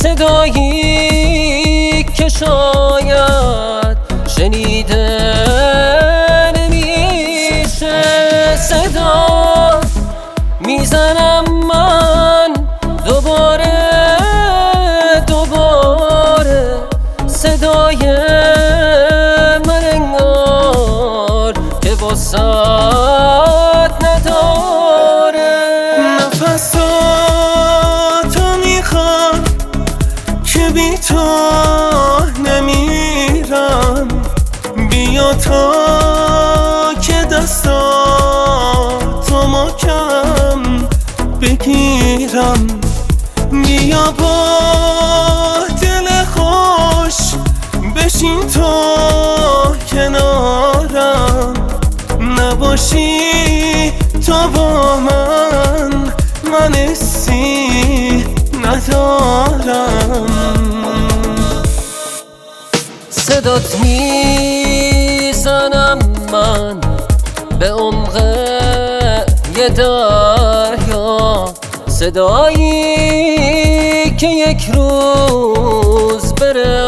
صدایی که شاید شنیده نمیشه. صدا میزنم من دوباره صدای من انگار که وسعت نداره. نفساتو میخوام که بی تو نمیرم، بیا تا که دستاتو محکم بگیرم، بیا با دل خوش بشین تو کنارم، نباشی تو با من حسی ندارم. صدات میزنم من به عمق یه دریا، صدایی که یک روز بره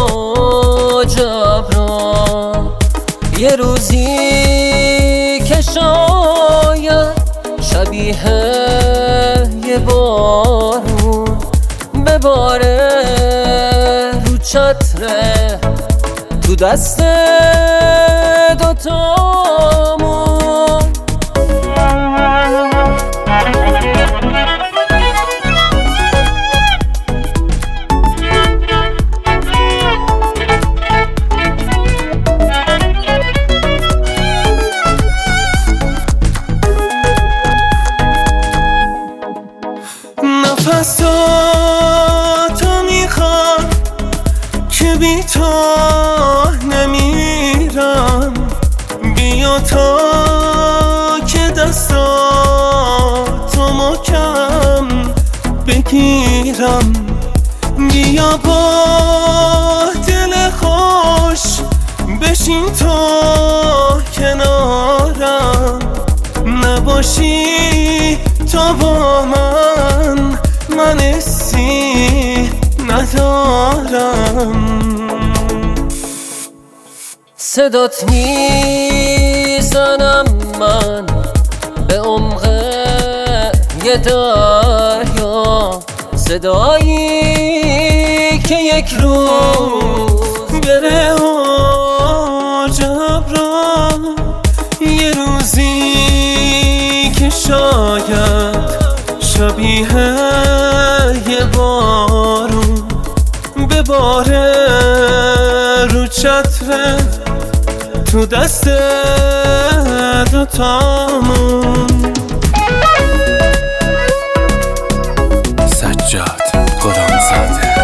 عجب را، یه روزی که شاید شبیه یه بارون بباره رو چتره تو دست دوتامون. نفساتو میخوام که بی تو نمیرم، بیا تا که دستاتو محکم بگیرم، بیا با دل خوش بشین تو کنارم، نباشی تو با من حسی ندارم. صدات میزنم من به عمق یه دریا، صدایی که یک روز بره عجب را، یه روزی که شاید شبیه یه بارون بباره رو چتره تو دست دوتامون. سجاد غلامزاده.